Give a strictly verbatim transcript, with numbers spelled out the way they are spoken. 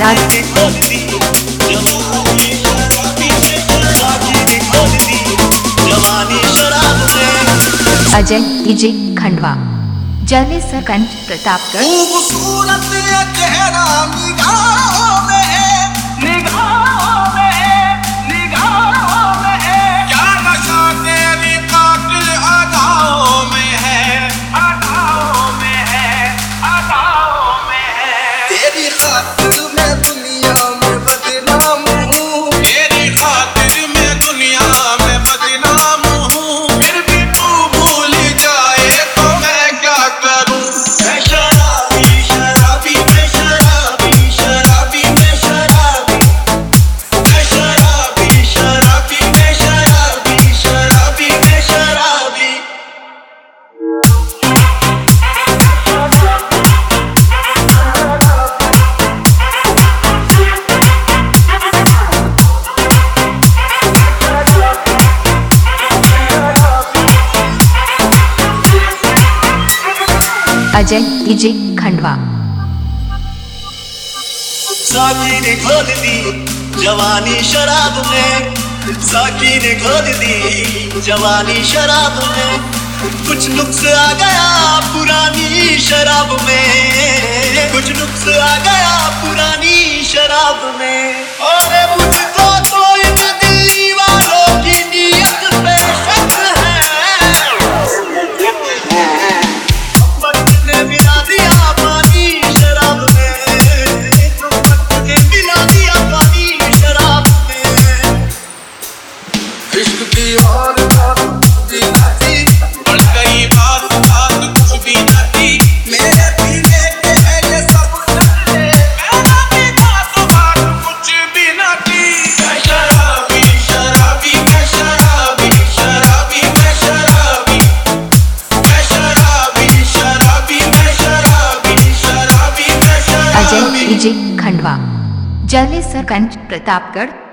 प्रसाद। Ajay DJ Khandwa, Jalesarganj, Pratapgarh. खूबसूरत चेहरा निगाहों में है, निगाहों में है, निगाहों में है। क्या नशा तेरी कातिल अदाओं में है, अदाओं में है, अदाओं में है। तेरी खातिर मैं दुनिया में बदनाम हूँ, तेरी खातिर मैं दुनिया में बदनाम हूँ। फिर भी तू भूल जाए तो मैं क्या करूँ। मैं शराबी शराबी मैं शराबी शराबी मैं शराबी मैं शराबी शराबी मैं शराबी शराबी मैं शराबी। अजय डीजे खंडवा। साकी ने घोल दी जवानी शराब में, साकी ने घोल दी जवानी शराब में। कुछ नुक्स आ गया पुरानी शराब में, कुछ नुक्स आ गया पुरानी शराब में। और मुझको तो इन दिल्ली वालों की नीयत पे शक है। ने मिला दिया पानी शराब में, ने मिला दिया पानी शराब में। इश्क की और बात भी न थी, बढ़ गई बात बात कुछ भी न थी। मेरे पीने के है ये सब नशे, मेरा पीना तो बात कुछ भी न थी। मैं शराबी शराबी मैं शराबी शराबी मैं शराबी मैं शराबी शराबी मैं शराबी शराबी मैं अजय शराबी। डीजे खंडवा, जलेसरगंज, प्रतापगढ़।